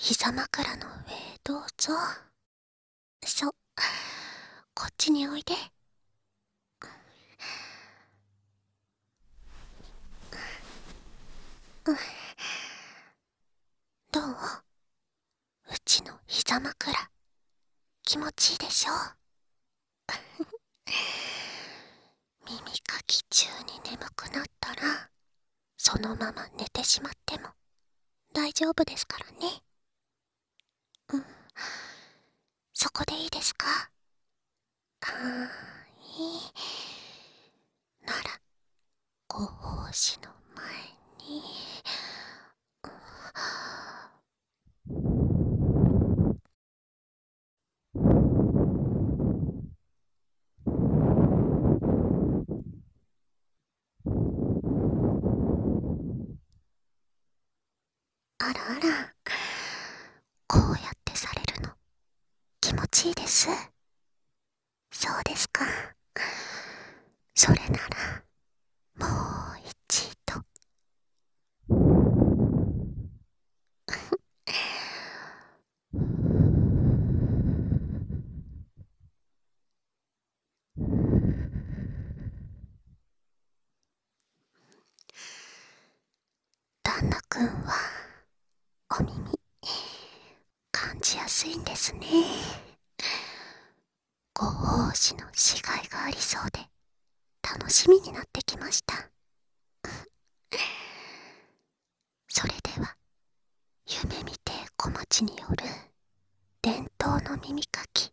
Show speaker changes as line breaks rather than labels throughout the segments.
膝枕の上へどうぞ。そう、こっちにおいで。どう？うちの膝枕、気持ちいいでしょ？耳かき中に眠くなったら、そのまま寝てしまっても大丈夫ですからね。そこでいいですか？いいなら、ご奉仕の前に、あらあら、こうやってされるの気持ちいいです。そうですか。それならもう一度。旦那くんはお耳感じやすいんですね。ご奉仕のしがいがありそうで楽しみになってきました。それでは、夢見て小町による伝統の耳かき、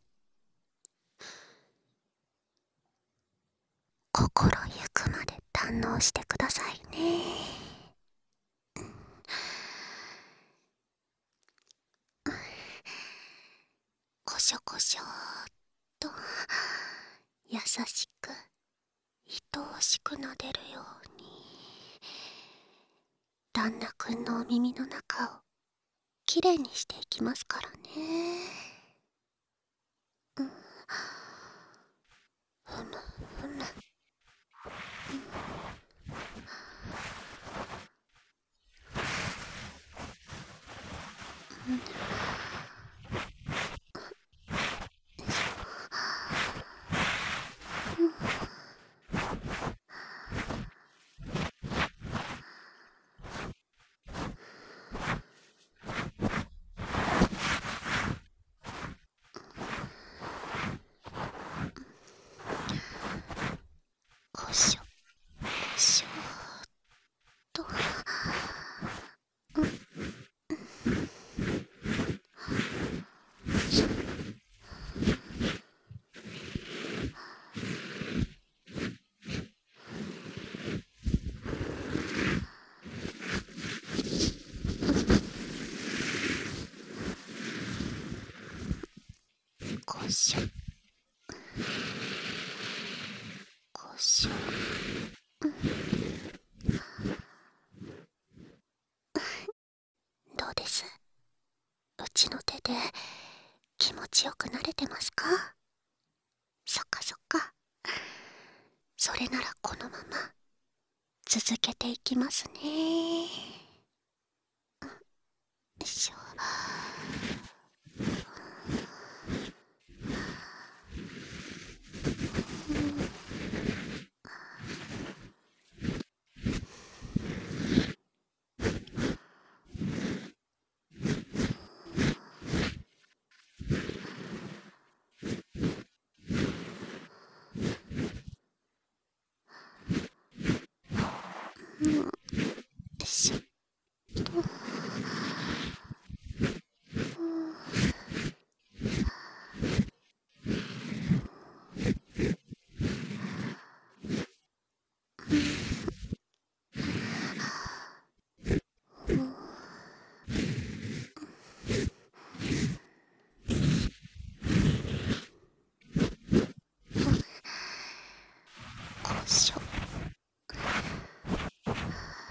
心ゆくまで堪能してくださいね。こしょこしょーっと優しく愛おしく撫でるように、旦那くんのお耳の中をきれいにしていきますからね。ふむふむ。こしょこしょーっと。こしょこしょ。どうです？うちの手で気持ちよくなれてますか？そっかそっか。それならこのまま続けていきますね。よいしょ。よいしょ。こしょ。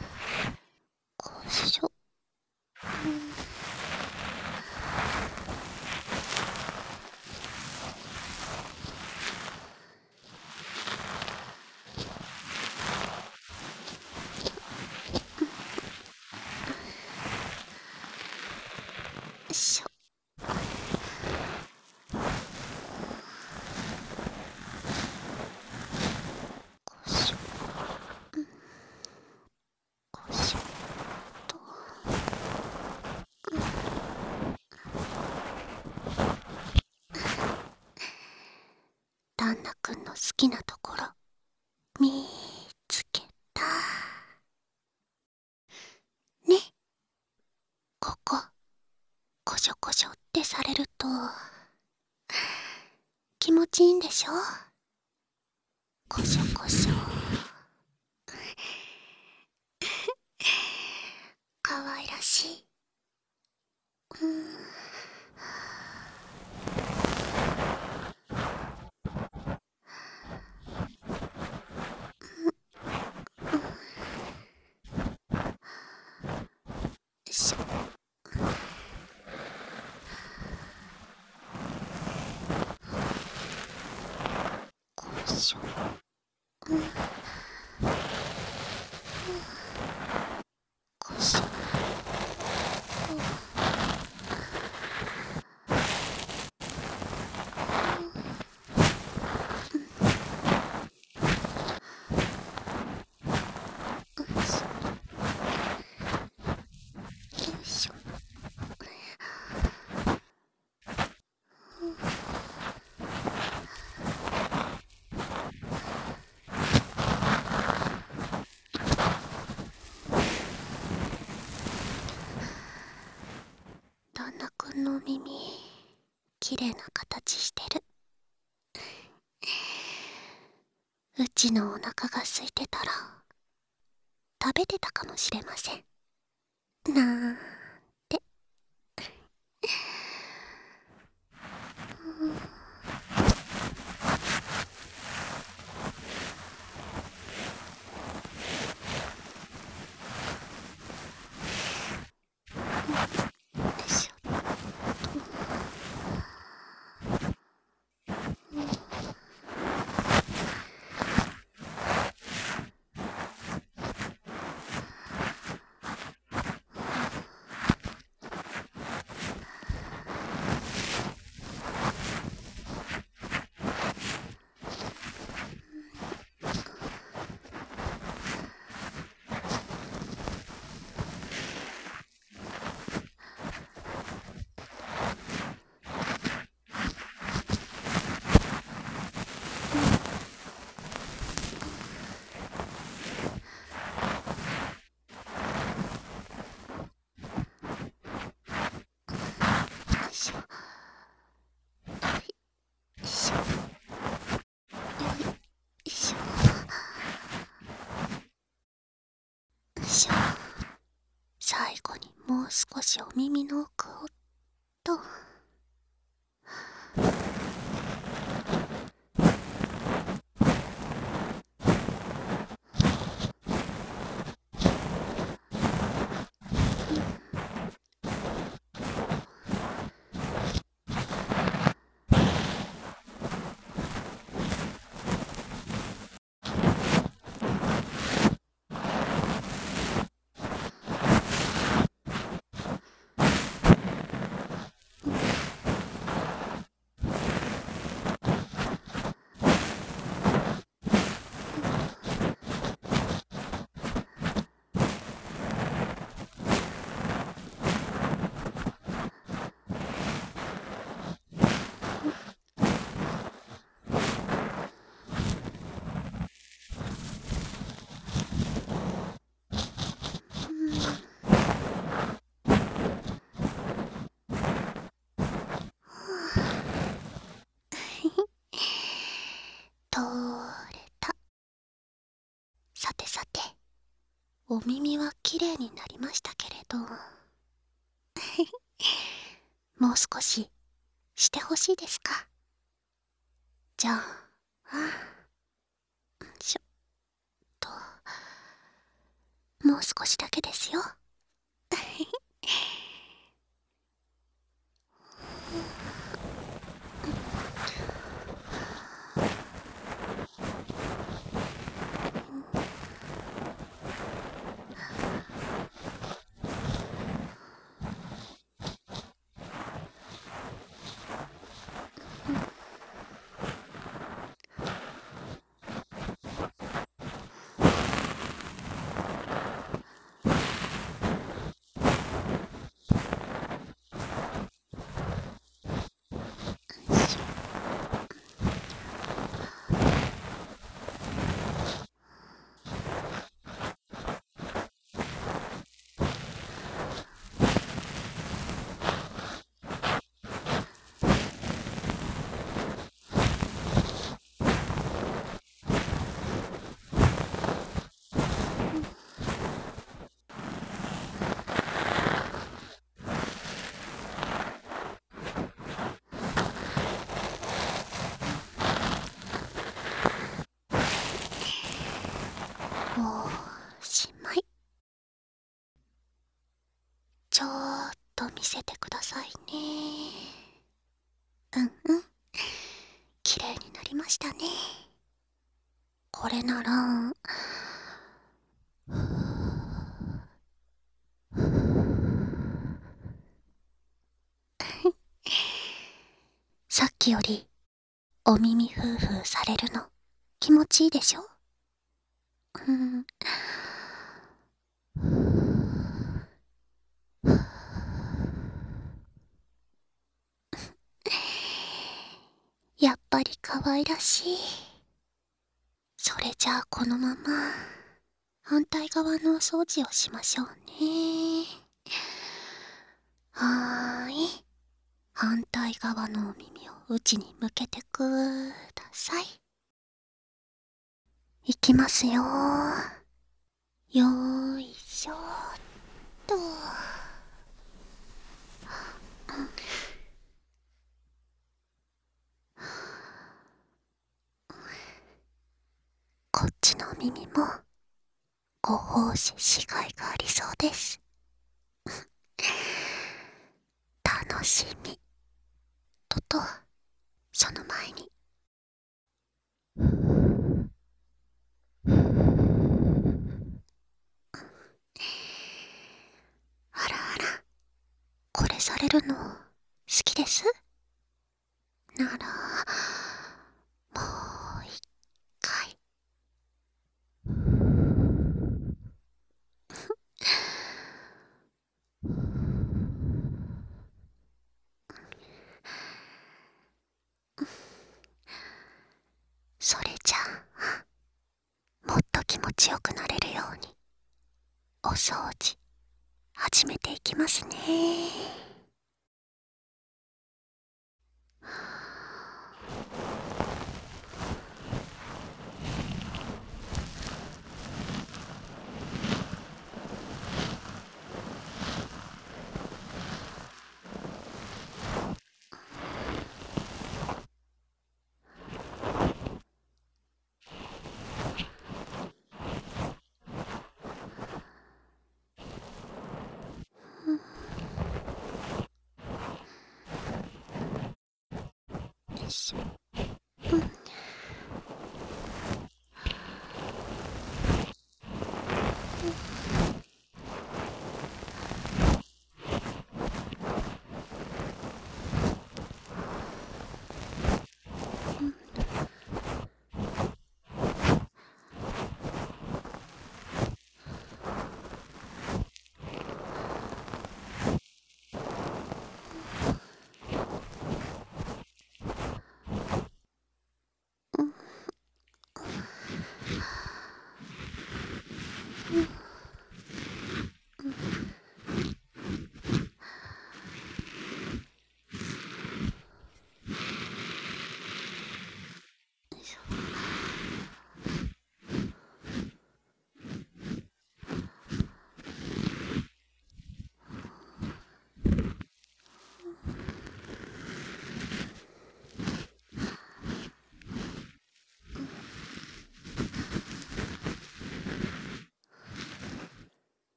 旦那くんの好きなところ見つけたね。ここコショコショってされると気持ちいいんでしょ。コショコショかわいらしい。しょコショコショ旦那くんの耳きれいな形してる。うちのお腹が空いてたら食べてたかもしれません。なんて。よいしょ。よいしょ。よいしょ。よいしょ。よいしょ。最後にもう少しお耳の奥をと。取れた。さてさて、お耳はきれいになりましたけれどもう少ししてほしいですか。じゃあ、よいしょと、もう少しだけですよ。 うん。綺麗になりましたね。これなら、さっきよりお耳ふーふーされるの気持ちいいでしょ？うん。やっぱり可愛らしい。それじゃあこのまま反対側のお掃除をしましょうね。はーい。反対側のお耳を内に向けてください。いきますよ。よーいしょーっと。こっちの耳もご奉仕しがいがありそうです。楽しみ。その前に。あらあら、これされるの好きです？なら、もう一回。それじゃあ、もっと気持ちよくなれるように、お掃除、始めていきますね。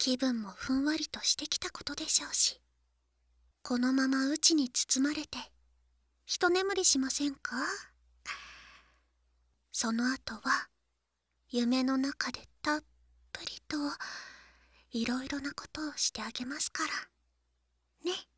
気分もふんわりとしてきたことでしょうし、このまま内に包まれて一眠りしませんか？その後は夢の中でたっぷりといろいろなことをしてあげますからね。